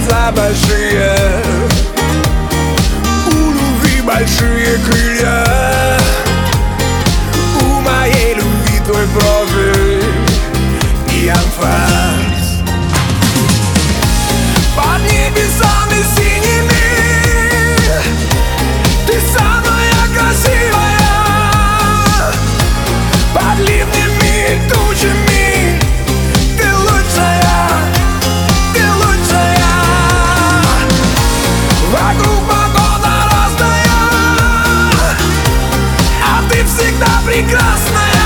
глаза большие, у любви большие крылья. У моей любви твой профиль и анфас. Под небесами синими ты самая красивая. Под ливнями и тучами ты лучшая, ты лучшая. Вокруг погода разная, а ты всегда прекрасная,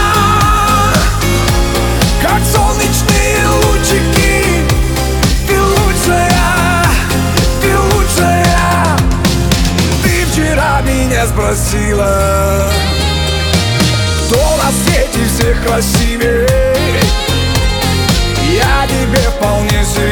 как солнечные лучики. Ты лучшая, ты лучшая. Ты вчера меня спросила, кто на свете всех красивее. Я тебе вполне серьезно